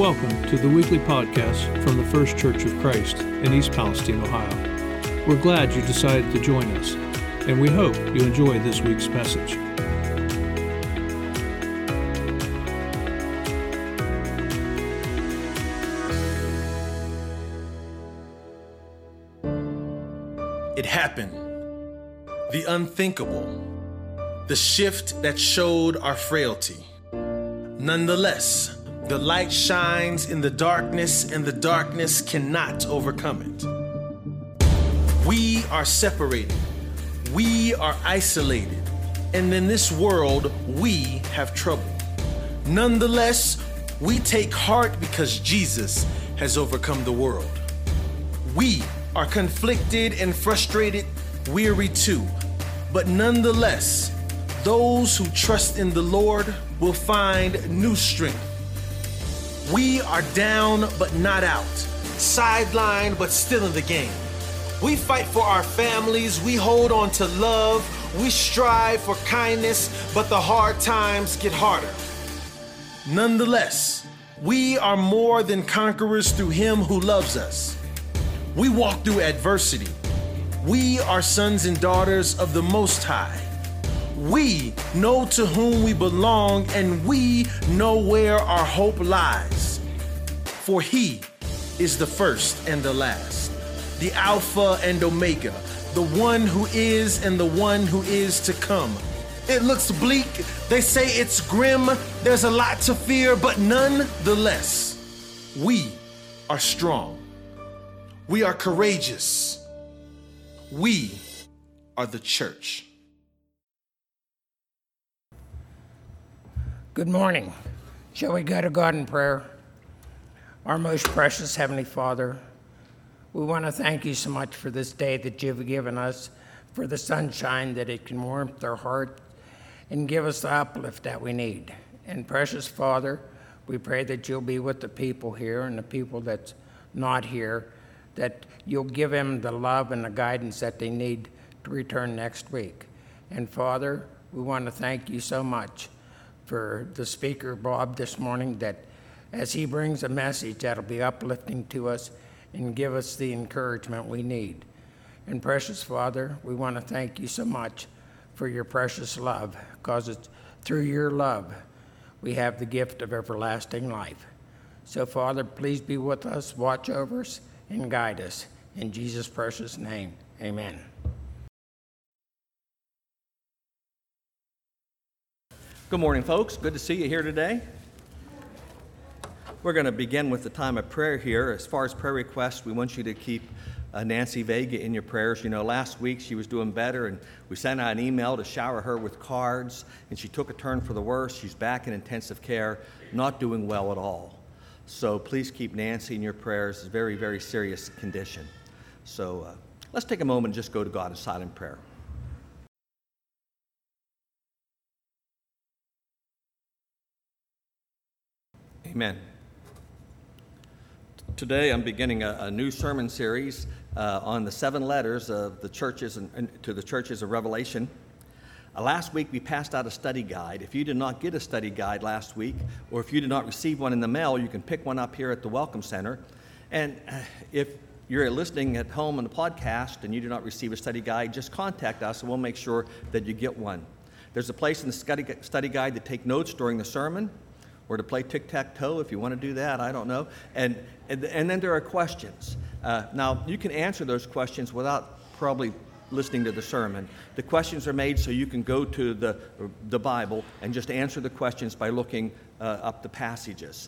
Welcome to the weekly podcast from the First Church of Christ in East Palestine, Ohio. We're glad you decided to join us, and we hope you enjoy this week's message. It happened. The unthinkable. The shift that showed our frailty. Nonetheless, the light shines in the darkness, and the darkness cannot overcome it. We are separated. We are isolated. And in this world, we have trouble. Nonetheless, we take heart because Jesus has overcome the world. We are conflicted and frustrated, weary too. But nonetheless, those who trust in the Lord will find new strength. We are down but not out, sidelined but still in the game. We fight for our families, we hold on to love, we strive for kindness, but the hard times get harder. Nonetheless, we are more than conquerors through Him who loves us. We walk through adversity. We are sons and daughters of the Most High. We know to whom we belong, and we know where our hope lies. For He is the first and the last, the Alpha and Omega, the one who is and the one who is to come. It looks bleak, they say it's grim, there's a lot to fear, but nonetheless, we are strong. We are courageous. We are the church. Good morning. Shall we go to God in prayer? Our most precious Heavenly Father, we want to thank you so much for this day that you've given us, for the sunshine that it can warm our heart and give us the uplift that we need. And precious Father, we pray that you'll be with the people here and the people that's not here, that you'll give them the love and the guidance that they need to return next week. And Father, we want to thank you so much for the speaker, Bob, this morning, that as he brings a message that'll be uplifting to us and give us the encouragement we need. And precious Father, we want to thank you so much for your precious love, because it's through your love we have the gift of everlasting life. So Father, please be with us, watch over us, and guide us. In Jesus' precious name, amen. Good morning, folks. Good to see you here today. We're going to begin with the time of prayer here. As far as prayer requests, we want you to keep Nancy Vega in your prayers. You know, last week she was doing better, and we sent out an email to shower her with cards, and she took a turn for the worse. She's back in intensive care, not doing well at all. So please keep Nancy in your prayers. It's a very, very serious condition. So let's take a moment and just go to God in silent prayer. Amen. Today I'm beginning a new sermon series on the 7 letters of the churches and to the churches of Revelation. Last week we passed out a study guide. If you did not get a study guide last week, or if you did not receive one in the mail, you can pick one up here at the Welcome Center. And if you're listening at home on the podcast and you do not receive a study guide, just contact us and we'll make sure that you get one. There's a place in the study guide to take notes during the sermon, or to play tic-tac-toe if you want to do that, I don't know. And then there are questions. Now, you can answer those questions without probably listening to the sermon. The questions are made so you can go to the Bible and just answer the questions by looking up the passages.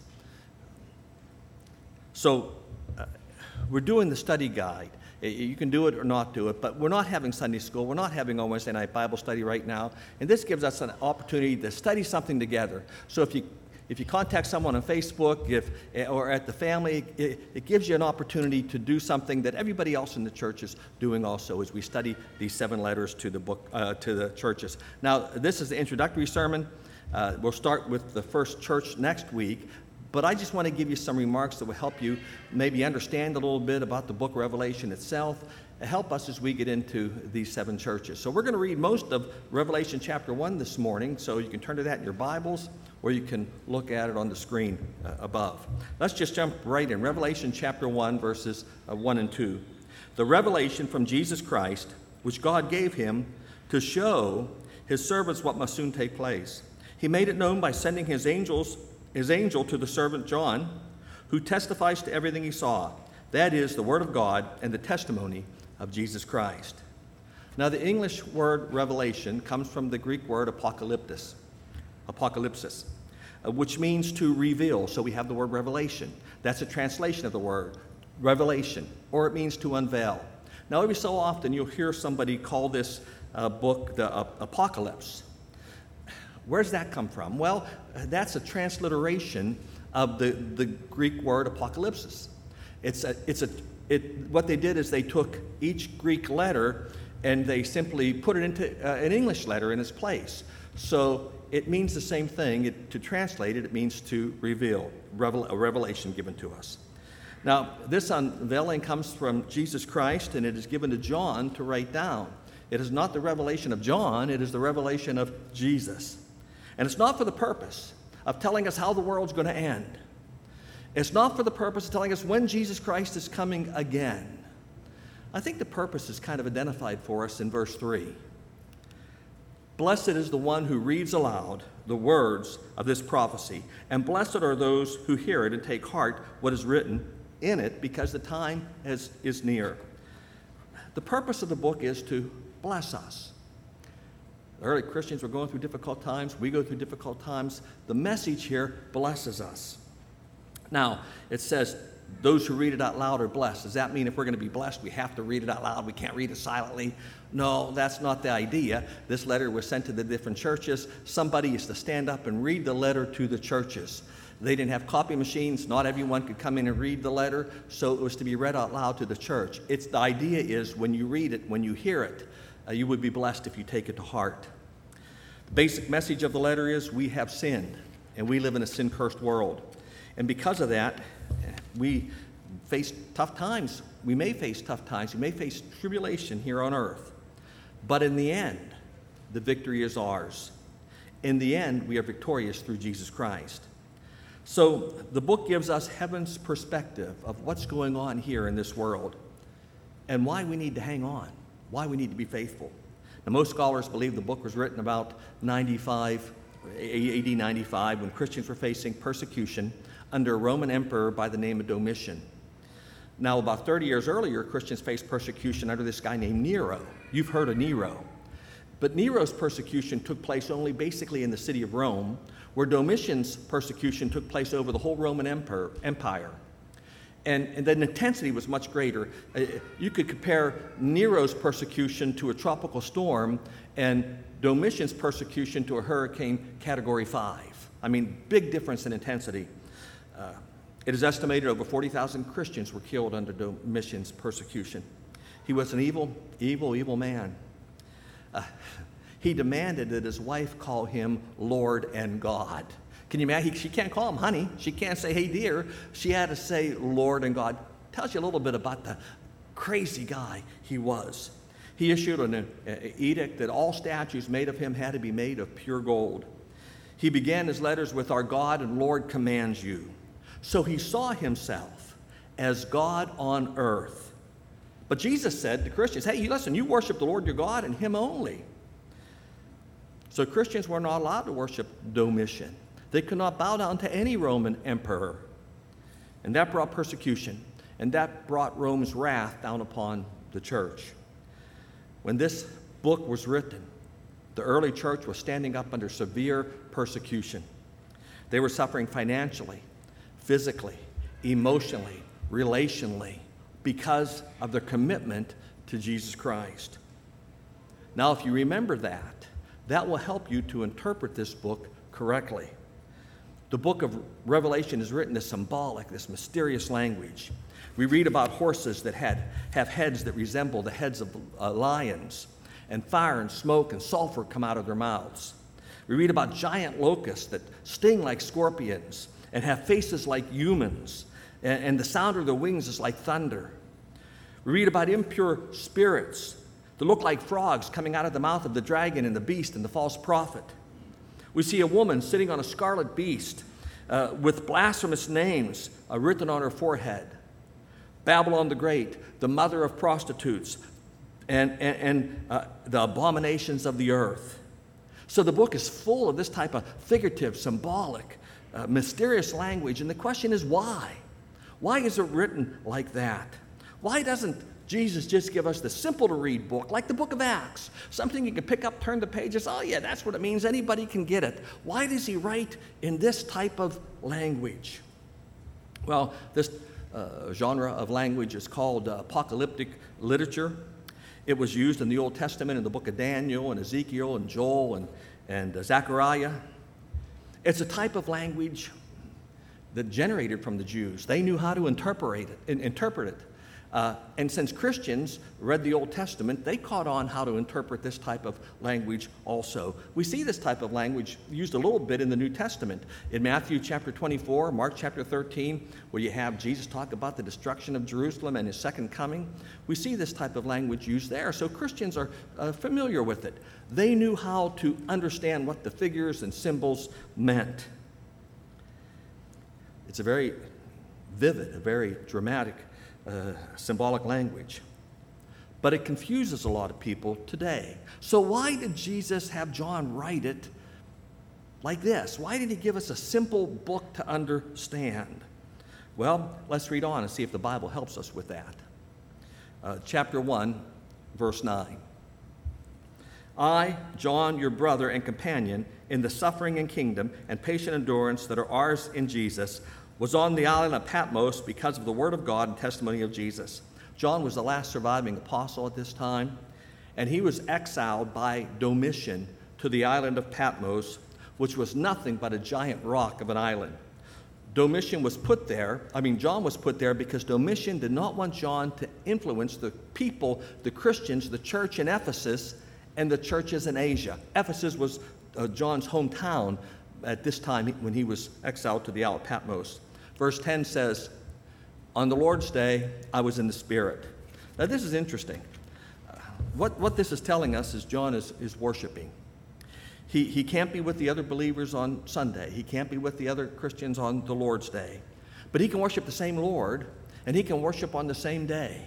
So we're doing the study guide. You can do it or not do it, but we're not having Sunday school. We're not having a Wednesday night Bible study right now. And this gives us an opportunity to study something together. So if you contact someone on Facebook or at the family, it gives you an opportunity to do something that everybody else in the church is doing also as we study these 7 letters to the book to the churches. Now, this is the introductory sermon. We'll start with the first church next week, But I just want to give you some remarks that will help you maybe understand a little bit about the book of Revelation itself, and help us as we get into these 7 churches. So we're going to read most of Revelation chapter 1 this morning, so you can turn to that in your Bibles, or you can look at it on the screen above. Let's just jump right in. Revelation chapter 1, verses 1 and 2. The revelation from Jesus Christ, which God gave him to show his servants what must soon take place. He made it known by sending his angel to the servant John, who testifies to everything he saw. That is the word of God and the testimony of Jesus Christ. Now, the English word revelation comes from the Greek word apocalypsis, which means to reveal. So we have the word revelation. That's a translation of the word revelation, or it means to unveil. Now, every so often you'll hear somebody call this book the Apocalypse. Where's that come from? Well, that's a transliteration of the Greek word apocalypsis. What they did is they took each Greek letter and they simply put it into an English letter in its place. So it means the same thing. To translate it, it means to reveal, a revelation given to us. Now, this unveiling comes from Jesus Christ, and it is given to John to write down. It is not the revelation of John, it is the revelation of Jesus. And it's not for the purpose of telling us how the world's going to end. It's not for the purpose of telling us when Jesus Christ is coming again. I think the purpose is kind of identified for us in verse 3. Blessed is the one who reads aloud the words of this prophecy, and blessed are those who hear it and take heart what is written in it, because the time is near. The purpose of the book is to bless us. The early Christians were going through difficult times. We go through difficult times. The message here blesses us. Now, it says, those who read it out loud are blessed. Does that mean if we're going to be blessed, we have to read it out loud? We can't read it silently? No, that's not the idea. This letter was sent to the different churches. Somebody used to stand up and read the letter to the churches. They didn't have copy machines. Not everyone could come in and read the letter, so it was to be read out loud to the church. The idea is when you read it, when you hear it, you would be blessed if you take it to heart. The basic message of the letter is we have sinned, and we live in a sin-cursed world. And because of that, we face tough times. We may face tough times. We may face tribulation here on earth. But in the end, the victory is ours. In the end, we are victorious through Jesus Christ. So the book gives us heaven's perspective of what's going on here in this world and why we need to hang on, why we need to be faithful. Now, most scholars believe the book was written about AD 95, when Christians were facing persecution under a Roman emperor by the name of Domitian. Now, about 30 years earlier, Christians faced persecution under this guy named Nero. You've heard of Nero. But Nero's persecution took place only basically in the city of Rome, where Domitian's persecution took place over the whole Roman Empire. And the intensity was much greater. You could compare Nero's persecution to a tropical storm and Domitian's persecution to a hurricane category 5. I mean, big difference in intensity. It is estimated over 40,000 Christians were killed under Domitian's persecution. He was an evil man. He demanded that his wife call him Lord and God. Can you imagine? She can't call him honey. She can't say, hey, dear. She had to say Lord and God. Tells you a little bit about the crazy guy he was. He issued an edict that all statues made of him had to be made of pure gold. He began his letters with, our God and Lord commands you. So he saw himself as God on earth. But Jesus said to Christians, hey, listen, you worship the Lord your God and him only. So Christians were not allowed to worship Domitian. They could not bow down to any Roman emperor. And that brought persecution, and that brought Rome's wrath down upon the church. When this book was written, the early church was standing up under severe persecution. They were suffering financially, physically, emotionally, relationally, because of their commitment to Jesus Christ. Now, if you remember that, that will help you to interpret this book correctly. The book of Revelation is written as symbolic, this mysterious language. We read about horses that have heads that resemble the heads of lions, and fire and smoke and sulfur come out of their mouths. We read about giant locusts that sting like scorpions, and have faces like humans, and the sound of their wings is like thunder. We read about impure spirits that look like frogs coming out of the mouth of the dragon and the beast and the false prophet. We see a woman sitting on a scarlet beast with blasphemous names written on her forehead. Babylon the Great, the mother of prostitutes, and the abominations of the earth. So the book is full of this type of figurative, symbolic, mysterious language. And the question is why? Why is it written like that? Why doesn't Jesus just give us the simple-to-read book, like the book of Acts, something you can pick up, turn the pages, oh yeah, that's what it means, anybody can get it. Why does he write in this type of language? Well, this genre of language is called apocalyptic literature. It was used in the Old Testament in the book of Daniel and Ezekiel and Joel and Zechariah. It's a type of language that generated from the Jews. They knew how to interpret it. And since Christians read the Old Testament, they caught on how to interpret this type of language also. We see this type of language used a little bit in the New Testament. In Matthew chapter 24, Mark chapter 13, where you have Jesus talk about the destruction of Jerusalem and his second coming, we see this type of language used there. So Christians are familiar with it. They knew how to understand what the figures and symbols meant. It's a very vivid, a very dramatic symbolic language. But it confuses a lot of people today. So why did Jesus have John write it like this? Why did he give us a simple book to understand? Well, let's read on and see if the Bible helps us with that. Chapter 1, verse 9. I, John, your brother and companion in the suffering and kingdom and patient endurance that are ours in Jesus, was on the island of Patmos because of the word of God and testimony of Jesus. John was the last surviving apostle at this time, and he was exiled by Domitian to the island of Patmos, which was nothing but a giant rock of an island. John was put there because Domitian did not want John to influence the people, the Christians, the church in Ephesus, and the churches in Asia. Ephesus was John's hometown at this time when he was exiled to the isle of Patmos. Verse 10 says, on the Lord's day, I was in the Spirit. Now this is interesting. What this is telling us is John is worshiping. He can't be with the other believers on Sunday. He can't be with the other Christians on the Lord's day. But he can worship the same Lord, and he can worship on the same day.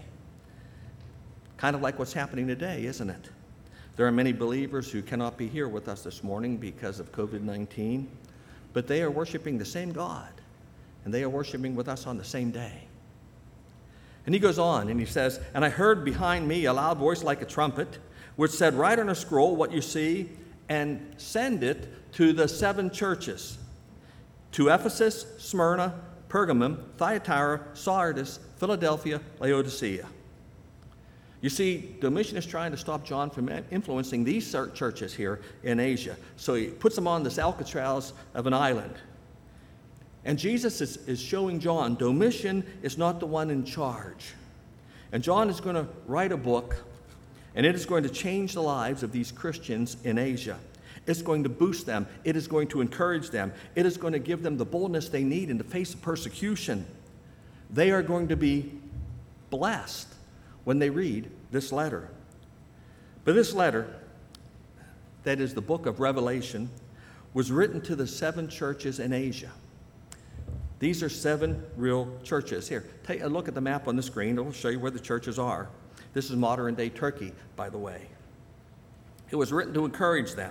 Kind of like what's happening today, isn't it? There are many believers who cannot be here with us this morning because of COVID-19, but they are worshiping the same God, and they are worshiping with us on the same day. And he goes on, and he says, and I heard behind me a loud voice like a trumpet, which said, write on a scroll what you see, and send it to the 7 churches, to Ephesus, Smyrna, Pergamum, Thyatira, Sardis, Philadelphia, Laodicea. You see, Domitian is trying to stop John from influencing these churches here in Asia. So he puts them on this Alcatraz of an island. And Jesus is showing John, Domitian is not the one in charge. And John is going to write a book, and it is going to change the lives of these Christians in Asia. It's going to boost them. It is going to encourage them. It is going to give them the boldness they need in the face of persecution. They are going to be blessed when they read this letter. But this letter, that is the book of Revelation, was written to the 7 churches in Asia. These are 7 real churches. Here, take a look at the map on the screen. It will show you where the churches are. This is modern-day Turkey, by the way. It was written to encourage them.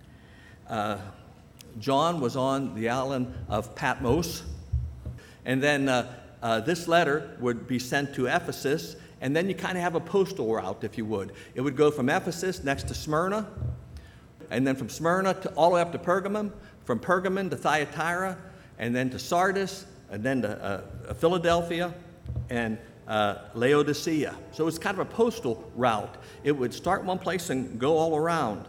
John was on the island of Patmos, and then this letter would be sent to Ephesus, and then you kind of have a postal route, if you would. It would go from Ephesus next to Smyrna, and then from Smyrna all the way up to Pergamum, from Pergamum to Thyatira, and then to Sardis, and then to Philadelphia, and Laodicea. So it's kind of a postal route. It would start one place and go all around.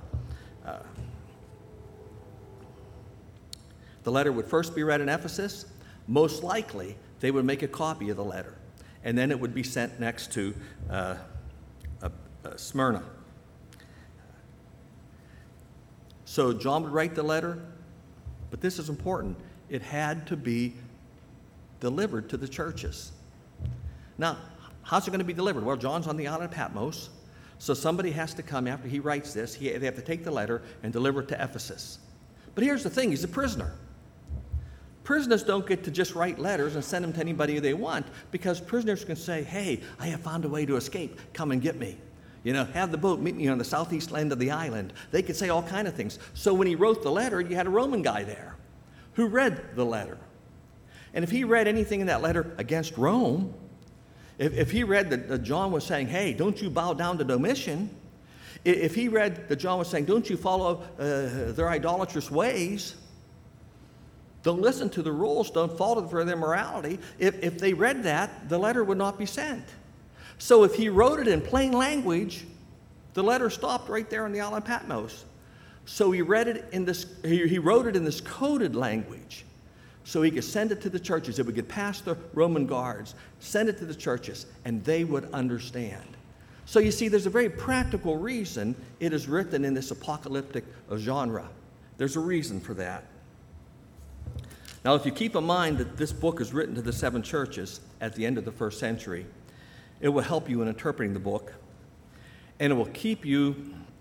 The letter would first be read in Ephesus. Most likely, they would make a copy of the letter, and then it would be sent next to Smyrna. So John would write the letter, but this is important. it had to be delivered to the churches. Now, how's it going to be delivered? Well, John's on the island of Patmos, so somebody has to come after he writes this. They have to take the letter and deliver it to Ephesus. But here's the thing, he's a prisoner. Prisoners don't get to just write letters and send them to anybody they want, because prisoners can say, hey, I have found a way to escape. Come and get me. Have the boat meet me on the southeast end of the island. They could say all kinds of things. So when he wrote the letter, you had a Roman guy there who read the letter. And if he read anything in that letter against Rome, if he read that John was saying, hey, don't you bow down to Domitian, if he read that John was saying, don't you follow their idolatrous ways, don't listen to the rules, don't follow for their morality, if they read that, the letter would not be sent. So if he wrote it in plain language, the letter stopped right there on the island of Patmos. So he wrote it in this coded language, so he could send it to the churches. It would get past the Roman guards, send it to the churches, and they would understand. So you see, there's a very practical reason it is written in this apocalyptic genre. There's a reason for that. Now, if you keep in mind that this book is written to the 7 churches at the end of the first century, it will help you in interpreting the book, and it will keep you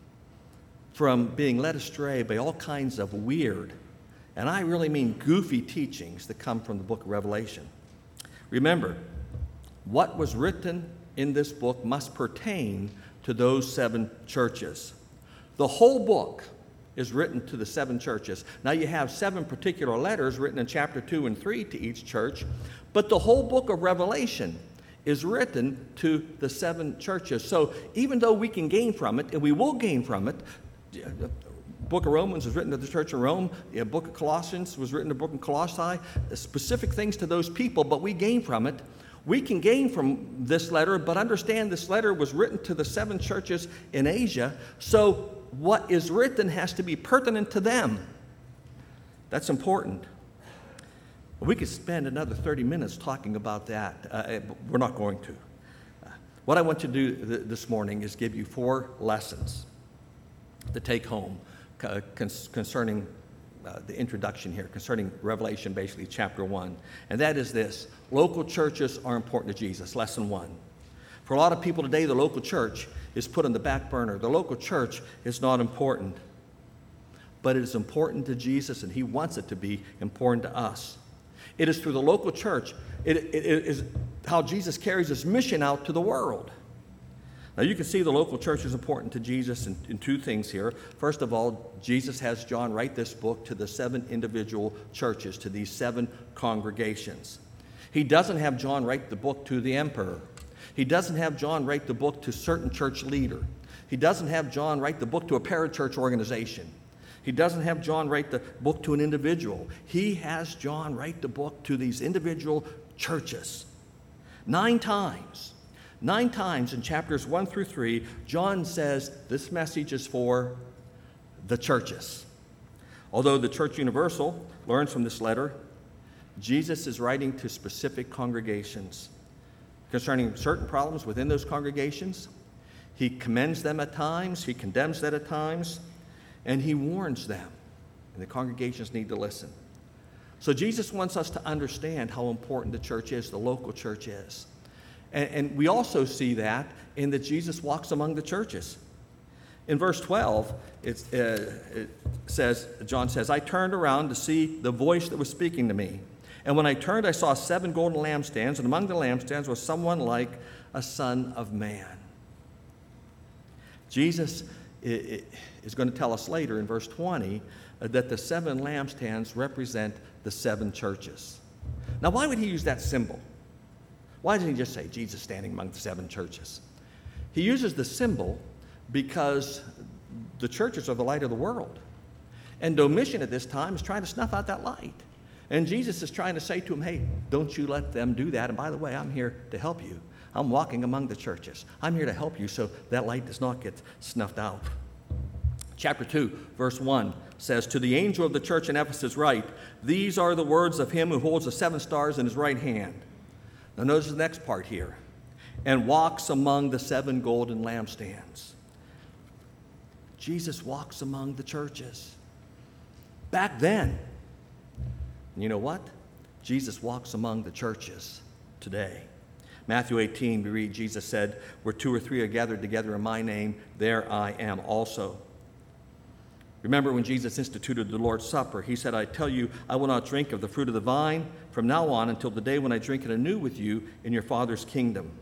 from being led astray by all kinds of weird, and I really mean goofy teachings that come from the book of Revelation. Remember, what was written in this book must pertain to those 7 churches. The whole book is written to the 7 churches. Now you have 7 particular letters written in chapter 2 and 3 to each church, but the whole book of Revelation is written to the 7 churches. So even though we can gain from it, and we will gain from it, the book of Romans was written to the church of Rome, the book of Colossians was written to the book of Colossae, specific things to those people, but we gain from it. We can gain from this letter, but understand this letter was written to the 7 churches in Asia, so what is written has to be pertinent to them. That's important. We could spend another 30 minutes talking about that. But we're not going to. What I want to do this morning is give you 4 lessons to take home concerning the introduction here, concerning Revelation, basically chapter 1. And that is this: local churches are important to Jesus. Lesson 1. For a lot of people today, the local church is put on the back burner. The local church is not important, but it is important to Jesus, and he wants it to be important to us. It is through the local church, it is how Jesus carries his mission out to the world. Now you can see the local church is important to Jesus in 2 things here. First of all, Jesus has John write this book to the 7 individual churches, to these 7 congregations. He doesn't have John write the book to the emperor. He doesn't have John write the book to a certain church leader. He doesn't have John write the book to a parachurch organization. He doesn't have John write the book to an individual. He has John write the book to these individual churches. 9 times in chapters 1 through 3, John says this message is for the churches. Although the Church Universal learns from this letter, Jesus is writing to specific congregations concerning certain problems within those congregations. He commends them at times, he condemns them at times, and he warns them. And the congregations need to listen. So Jesus wants us to understand how important the church is, the local church is. And we also see that in that Jesus walks among the churches. In verse 12, John says, I turned around to see the voice that was speaking to me. And when I turned, I saw 7 golden lampstands, and among the lampstands was someone like a son of man. Jesus is going to tell us later in verse 20 that the 7 lampstands represent the 7 churches. Now, why would he use that symbol? Why didn't he just say Jesus standing among the 7 churches? He uses the symbol because the churches are the light of the world. And Domitian at this time is trying to snuff out that light. And Jesus is trying to say to him, hey, don't you let them do that. And by the way, I'm here to help you. I'm walking among the churches. I'm here to help you so that light does not get snuffed out. Chapter 2, verse 1 says, to the angel of the church in Ephesus write, these are the words of him who holds the 7 stars in his right hand. Now notice the next part here. And walks among the 7 golden lampstands. Jesus walks among the churches. Back then, And you know what? Jesus walks among the churches today. Matthew 18, we read, Jesus said, "Where 2 or 3 are gathered together in my name, there I am also." Remember when Jesus instituted the Lord's Supper, he said, "I tell you, I will not drink of the fruit of the vine from now on until the day when I drink it anew with you in your Father's kingdom."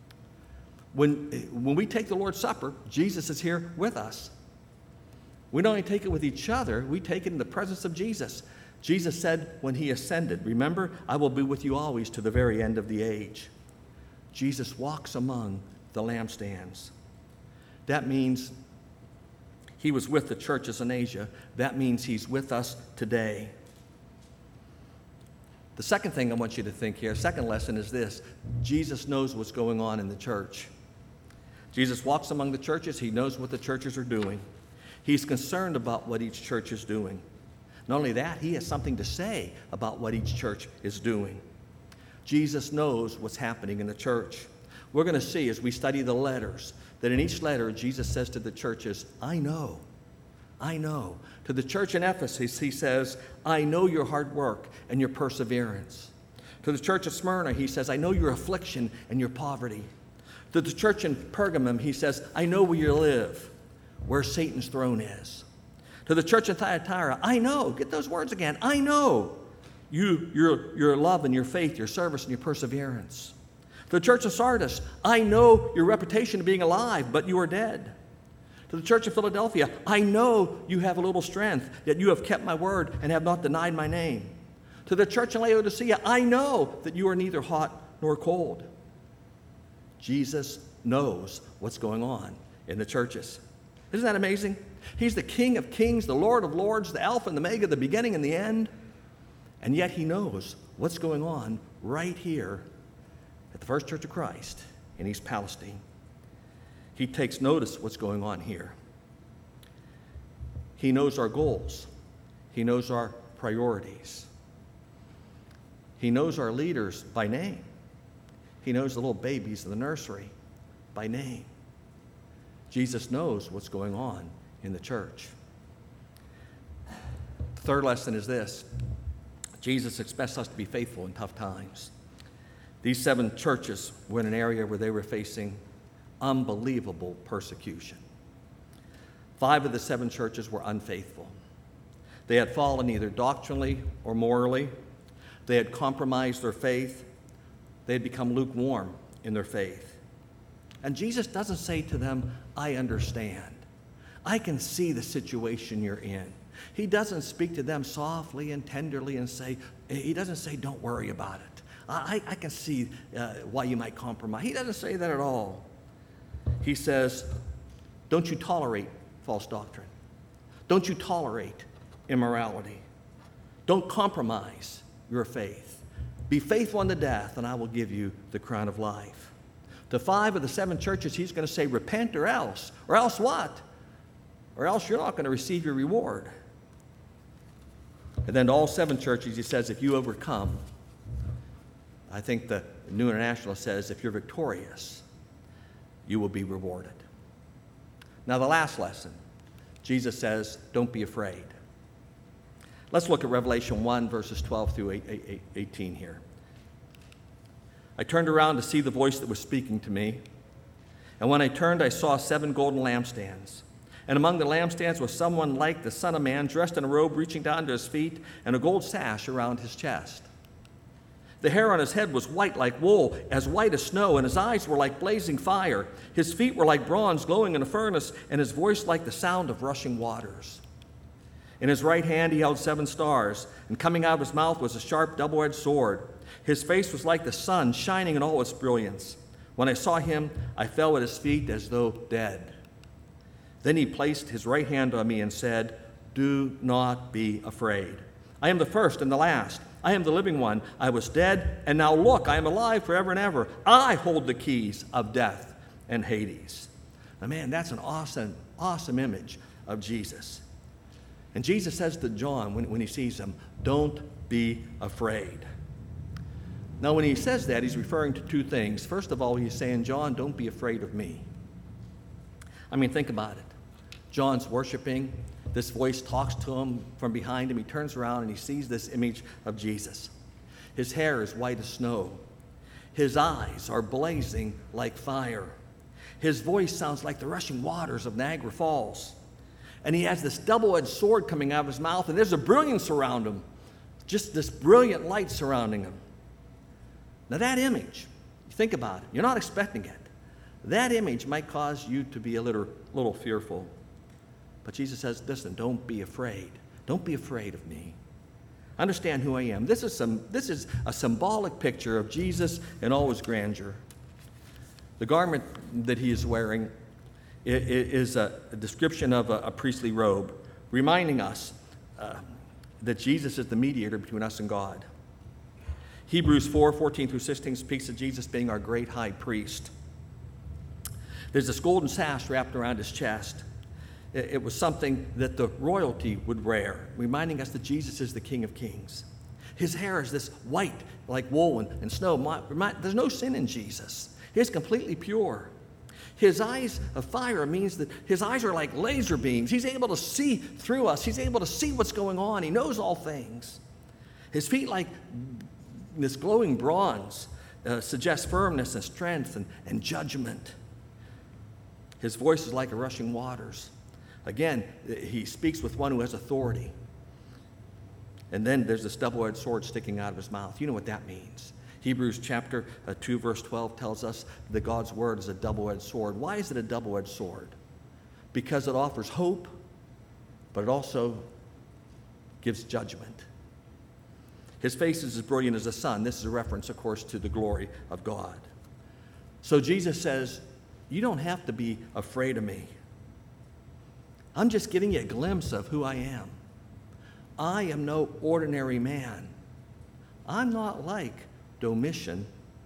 When we take the Lord's Supper, Jesus is here with us. We don't only take it with each other, we take it in the presence of Jesus. Jesus said when he ascended, remember, "I will be with you always to the very end of the age." Jesus walks among the lampstands. That means he was with the churches in Asia. That means he's with us today. The second thing I want you to think here, second lesson is this: Jesus knows what's going on in the church. Jesus walks among the churches. He knows what the churches are doing. He's concerned about what each church is doing. Not only that, he has something to say about what each church is doing. Jesus knows what's happening in the church. We're going to see as we study the letters that in each letter, Jesus says to the churches, I know. To the church in Ephesus, he says, "I know your hard work and your perseverance." To the church of Smyrna, he says, "I know your affliction and your poverty." To the church in Pergamum, he says, "I know where you live, where Satan's throne is." To the church in Thyatira, I know, get those words again, I know your love and your faith, your service and your perseverance. To the church of Sardis, I know your reputation of being alive, but you are dead. To the church of Philadelphia, I know you have a little strength, yet you have kept my word and have not denied my name. To the church in Laodicea, I know that you are neither hot nor cold. Jesus knows what's going on in the churches. Isn't that amazing? He's the King of kings, the Lord of lords, the Alpha and the Omega, the beginning and the end. And yet he knows what's going on right here at the First Church of Christ in East Palestine. He takes notice of what's going on here. He knows our goals. He knows our priorities. He knows our leaders by name. He knows the little babies in the nursery by name. Jesus knows what's going on in the church. The third lesson is this: Jesus expects us to be faithful in tough times. These 7 churches were in an area where they were facing unbelievable persecution. 5 of the 7 churches were unfaithful. They had fallen either doctrinally or morally. They had compromised their faith. They had become lukewarm in their faith. And Jesus doesn't say to them, I understand. I can see the situation you're in. He doesn't speak to them softly and tenderly and he doesn't say, don't worry about it. I can see why you might compromise. He doesn't say that at all. He says, don't you tolerate false doctrine. Don't you tolerate immorality. Don't compromise your faith. Be faithful unto death, and I will give you the crown of life. To 5 of the 7 churches, he's going to say, repent or else. Or else what? Or else you're not going to receive your reward. And then to all 7 churches, he says, if you overcome, I think the New International says, if you're victorious, you will be rewarded. Now, the last lesson, Jesus says, don't be afraid. Let's look at Revelation 1, verses 12 through 18 here. I turned around to see the voice that was speaking to me. And when I turned, I saw 7 golden lampstands. And among the lampstands was someone like the Son of Man, dressed in a robe reaching down to his feet, and a gold sash around his chest. The hair on his head was white like wool, as white as snow, and his eyes were like blazing fire. His feet were like bronze glowing in a furnace, and his voice like the sound of rushing waters. In his right hand he held 7 stars, and coming out of his mouth was a sharp double-edged sword. His face was like the sun, shining in all its brilliance. When I saw him, I fell at his feet as though dead. Then he placed his right hand on me and said, do not be afraid. I am the first and the last. I am the living one. I was dead, and now look, I am alive forever and ever. I hold the keys of death and Hades. Now, man, that's an awesome image of Jesus. And Jesus says to John when he sees him, don't be afraid. Now, when he says that, he's referring to 2 things. First of all, he's saying, John, don't be afraid of me. I mean, think about it. John's worshiping. This voice talks to him from behind him. He turns around and he sees this image of Jesus. His hair is white as snow. His eyes are blazing like fire. His voice sounds like the rushing waters of Niagara Falls. And he has this double-edged sword coming out of his mouth, and there's a brilliance around him. Just this brilliant light surrounding him. Now that image, you think about it, you're not expecting it. That image might cause you to be a little fearful. But Jesus says, listen, don't be afraid. Don't be afraid of me. Understand who I am. This is a symbolic picture of Jesus in all his grandeur. The garment that he is wearing is a description of a priestly robe, reminding us that Jesus is the mediator between us and God. Hebrews 4:14 through 16 speaks of Jesus being our great high priest. There's this golden sash wrapped around his chest. It was something that the royalty would wear, reminding us that Jesus is the King of Kings. His hair is this white, like wool and snow. There's no sin in Jesus. He's completely pure. His eyes of fire means that his eyes are like laser beams. He's able to see through us. He's able to see what's going on. He knows all things. His feet, like this glowing bronze, suggest firmness and strength and judgment. His voice is like a rushing waters. Again, he speaks with one who has authority. And then there's this double-edged sword sticking out of his mouth. You know what that means. Hebrews chapter 2, verse 12 tells us that God's word is a double-edged sword. Why is it a double-edged sword? Because it offers hope, but it also gives judgment. His face is as brilliant as the sun. This is a reference, of course, to the glory of God. So Jesus says, you don't have to be afraid of me. I'm just giving you a glimpse of who I am. I am no ordinary man. I'm not like Domitian.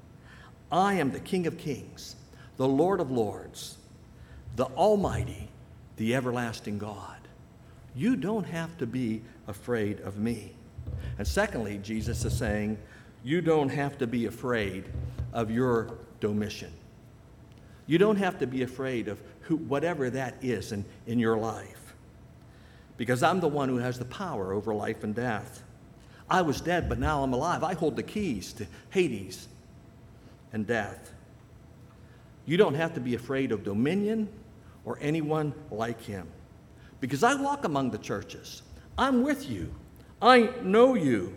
I am the King of Kings, the Lord of Lords, the Almighty, the everlasting God. You don't have to be afraid of me. And secondly, Jesus is saying, you don't have to be afraid of your Domitian. You don't have to be afraid of whatever that is in your life. Because I'm the one who has the power over life and death. I was dead, but now I'm alive. I hold the keys to Hades and death. You don't have to be afraid of dominion or anyone like him. Because I walk among the churches. I'm with you. I know you.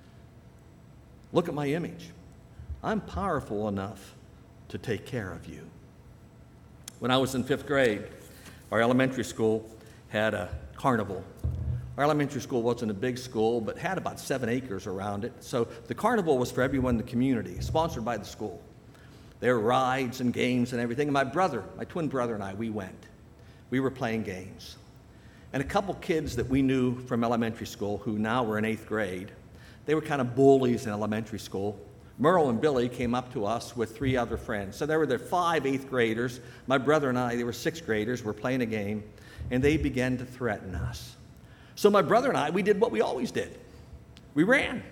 Look at my image. I'm powerful enough to take care of you. When I was in 5th grade, our elementary school had a carnival. Our elementary school wasn't a big school, but had about 7 acres around it. So the carnival was for everyone in the community, sponsored by the school. There were rides and games and everything. And my twin brother and I, we went. We were playing games. And a couple kids that we knew from elementary school who now were in 8th grade, they were kind of bullies in elementary school. Merle and Billy came up to us with 3 other friends. So there were 5 8th graders. My brother and I, they were 6th graders. We're playing a game, and they began to threaten us. So my brother and I, we did what we always did. We ran.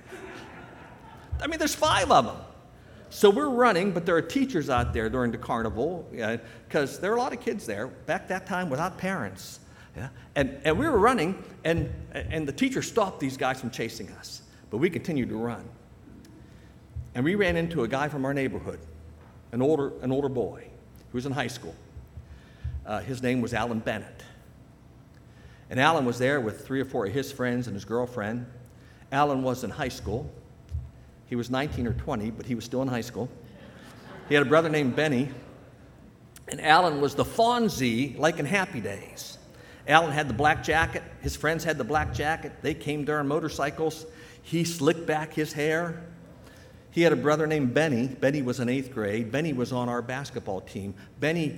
I mean, there's 5 of them. So we're running, but there are teachers out there during the carnival, because there were a lot of kids there back that time without parents. Yeah? And we were running, and the teacher stopped these guys from chasing us. But we continued to run. And we ran into a guy from our neighborhood, an older boy who was in high school. His name was Alan Bennett. And Alan was there with 3 or 4 of his friends and his girlfriend. Alan was in high school. He was 19 or 20, but he was still in high school. He had a brother named Benny. And Alan was the Fonzie, like in Happy Days. Alan had the black jacket. His friends had the black jacket. They came there on motorcycles. He slicked back his hair. He had a brother named Benny. Benny was in 8th grade. Benny was on our basketball team. Benny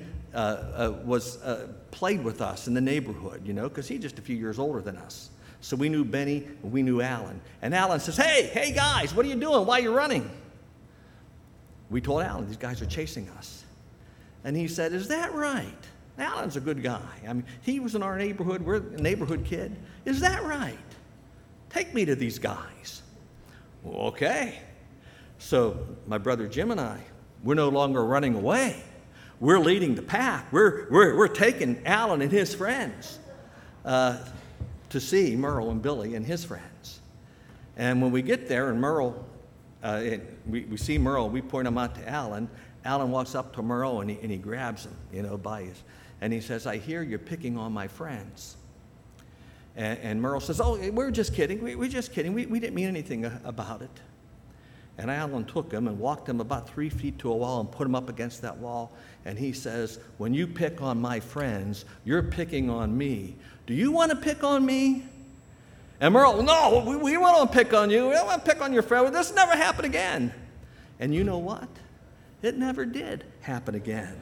played with us in the neighborhood, because he's just a few years older than us. So we knew Benny, and we knew Alan. And Alan says, hey guys, what are you doing? Why are you running? We told Alan, these guys are chasing us. And he said, is that right? Alan's a good guy. I mean, he was in our neighborhood. We're a neighborhood kid. Is that right? Take me to these guys. Well, okay. So my brother Jim and I, we're no longer running away. We're leading the pack. We're taking Alan and his friends. to see Merle and Billy and his friends. And when we get there and Merle, we see Merle, we point him out to Alan. Alan walks up to Merle and he grabs him, by his, and he says, "I hear you're picking on my friends." And Merle says, "Oh, we're just kidding. We're just kidding. We didn't mean anything about it." And Alan took him and walked him about 3 feet to a wall and put him up against that wall. And he says, "When you pick on my friends, you're picking on me. Do you want to pick on me?" And Merle, "No, we want to pick on you. We don't want to pick on your friend. This never happened again." And you know what? It never did happen again.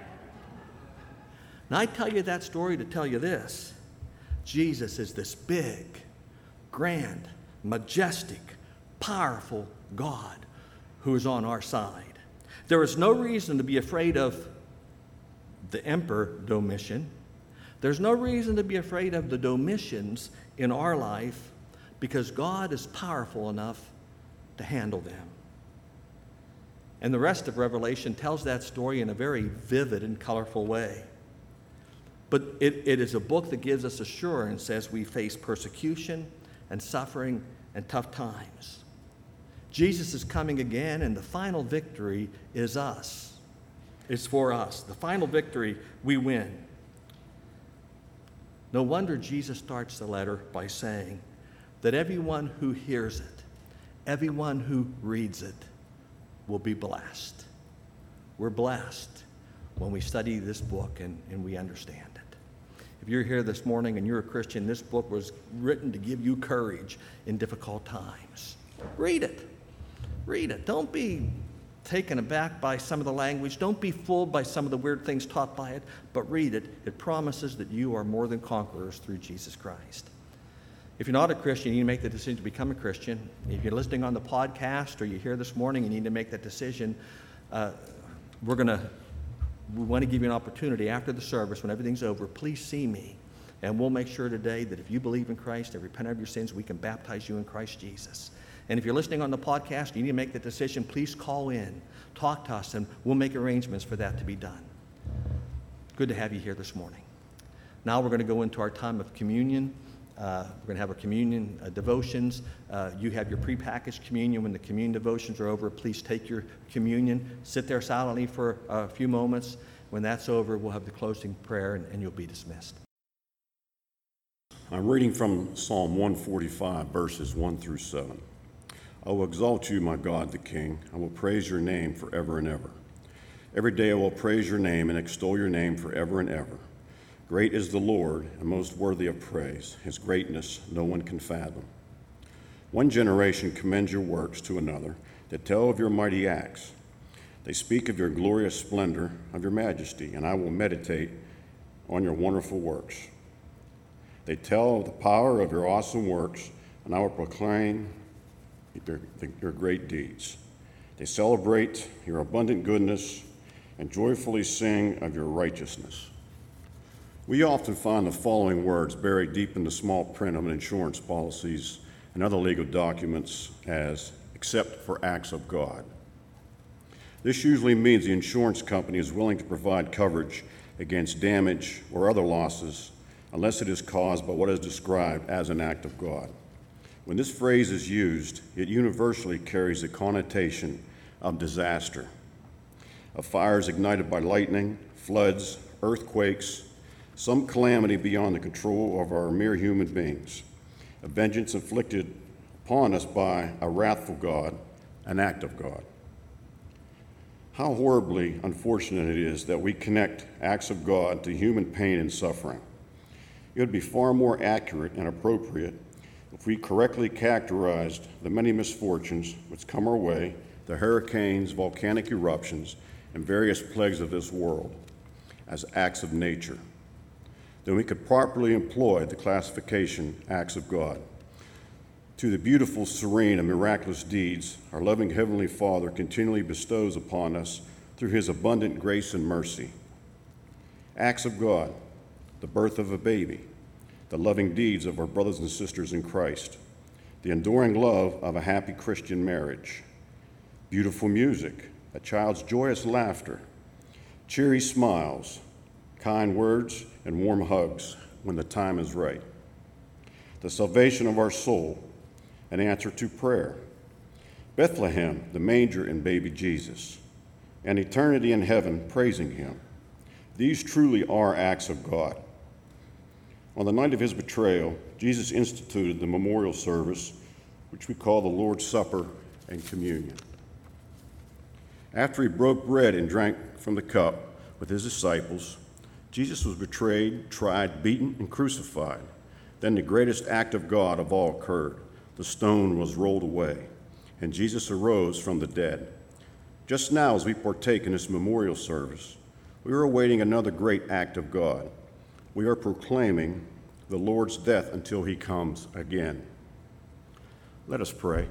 Now, I tell you that story to tell you this. Jesus is this big, grand, majestic, powerful God who is on our side. There is no reason to be afraid of the Emperor Domitian. There's no reason to be afraid of the Domitians in our life because God is powerful enough to handle them. And the rest of Revelation tells that story in a very vivid and colorful way. But it is a book that gives us assurance as we face persecution and suffering and tough times. Jesus is coming again, and the final victory is us. It's for us. The final victory, we win. No wonder Jesus starts the letter by saying that everyone who hears it, everyone who reads it, will be blessed. We're blessed when we study this book and we understand it. If you're here this morning and you're a Christian, this book was written to give you courage in difficult times. Read it. Read it. Don't be taken aback by some of the language. Don't be fooled by some of the weird things taught by it, but read it. It promises that you are more than conquerors through Jesus Christ. If you're not a Christian, you need to make the decision to become a Christian. If you're listening on the podcast or you're here this morning, you need to make that decision. We want to give you an opportunity after the service, when everything's over, please see me. And we'll make sure today that if you believe in Christ and repent of your sins, we can baptize you in Christ Jesus. And if you're listening on the podcast, you need to make that decision, please call in, talk to us, and we'll make arrangements for that to be done. Good to have you here this morning. Now we're going to go into our time of communion. We're going to have our communion devotions. You have your prepackaged communion. When the communion devotions are over, please take your communion. Sit there silently for a few moments. When that's over, we'll have the closing prayer, and you'll be dismissed. I'm reading from Psalm 145, verses 1 through 7. I will exalt you, my God, the King. I will praise your name forever and ever. Every day I will praise your name and extol your name forever and ever. Great is the Lord and most worthy of praise. His greatness no one can fathom. One generation commends your works to another that tell of your mighty acts. They speak of your glorious splendor, of your majesty, and I will meditate on your wonderful works. They tell of the power of your awesome works, and I will proclaim your great deeds. They celebrate your abundant goodness and joyfully sing of your righteousness. We often find the following words buried deep in the small print of insurance policies and other legal documents as, except for acts of God. This usually means the insurance company is willing to provide coverage against damage or other losses unless it is caused by what is described as an act of God. When this phrase is used, it universally carries the connotation of disaster, of fires ignited by lightning, floods, earthquakes, some calamity beyond the control of our mere human beings, a vengeance inflicted upon us by a wrathful God, an act of God. How horribly unfortunate it is that we connect acts of God to human pain and suffering. It would be far more accurate and appropriate if we correctly characterized the many misfortunes which come our way, the hurricanes, volcanic eruptions, and various plagues of this world, as acts of nature. Then we could properly employ the classification acts of God. To the beautiful, serene, and miraculous deeds our loving Heavenly Father continually bestows upon us through his abundant grace and mercy. Acts of God, the birth of a baby, the loving deeds of our brothers and sisters in Christ, the enduring love of a happy Christian marriage, beautiful music, a child's joyous laughter, cheery smiles, kind words, and warm hugs, when the time is right. The salvation of our soul, an answer to prayer. Bethlehem, the manger and baby Jesus, and eternity in heaven praising him. These truly are acts of God. On the night of his betrayal, Jesus instituted the memorial service, which we call the Lord's Supper and Communion. After he broke bread and drank from the cup with his disciples, Jesus was betrayed, tried, beaten, and crucified. Then the greatest act of God of all occurred. The stone was rolled away, and Jesus arose from the dead. Just now, as we partake in this memorial service, we are awaiting another great act of God. We are proclaiming the Lord's death until he comes again. Let us pray.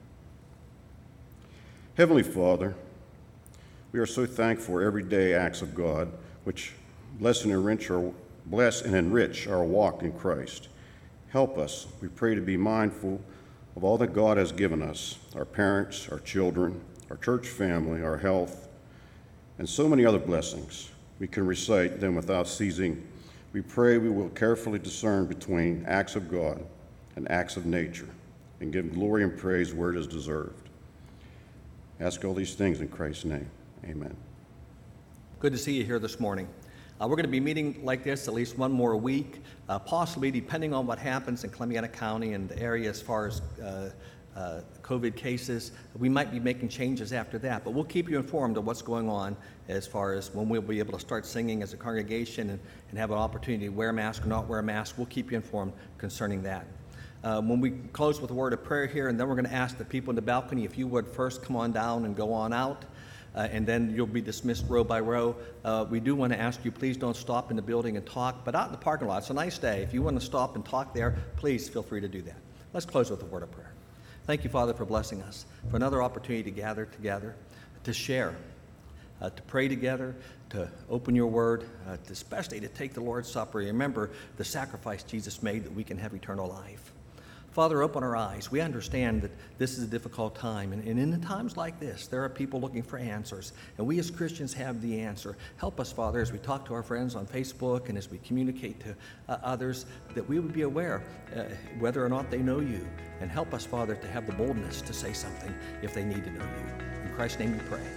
Heavenly Father, we are so thankful for everyday acts of God which bless and enrich our walk in Christ. Help us, we pray, to be mindful of all that God has given us, our parents, our children, our church family, our health, and so many other blessings. We can recite them without ceasing. We pray we will carefully discern between acts of God and acts of nature and give glory and praise where it is deserved. Ask all these things in Christ's name. Amen. Good to see you here this morning. We're going to be meeting like this at least one more week, possibly depending on what happens in Columbiana County and the area as far as COVID cases. We might be making changes after that, but we'll keep you informed of what's going on as far as when we'll be able to start singing as a congregation and have an opportunity to wear a mask or not wear a mask. We'll keep you informed concerning that. When we close with a word of prayer here, and then we're going to ask the people in the balcony if you would first come on down and go on out. And then you'll be dismissed row by row. We do want to ask you, please don't stop in the building and talk, but out in the parking lot, it's a nice day. If you want to stop and talk there, please feel free to do that. Let's close with a word of prayer. Thank you, Father, for blessing us, for another opportunity to gather together, to share, to pray together, to open your word, especially to take the Lord's Supper. Remember the sacrifice Jesus made that we can have eternal life. Father, open our eyes. We understand that this is a difficult time, and in times like this, there are people looking for answers, and we as Christians have the answer. Help us, Father, as we talk to our friends on Facebook and as we communicate to others, that we would be aware whether or not they know you, and help us, Father, to have the boldness to say something if they need to know you. In Christ's name we pray.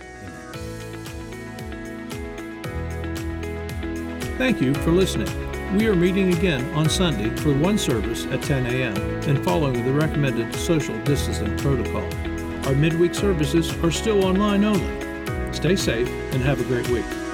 Amen. Thank you for listening. We are meeting again on Sunday for one service at 10 a.m. and following the recommended social distancing protocol. Our midweek services are still online only. Stay safe and have a great week.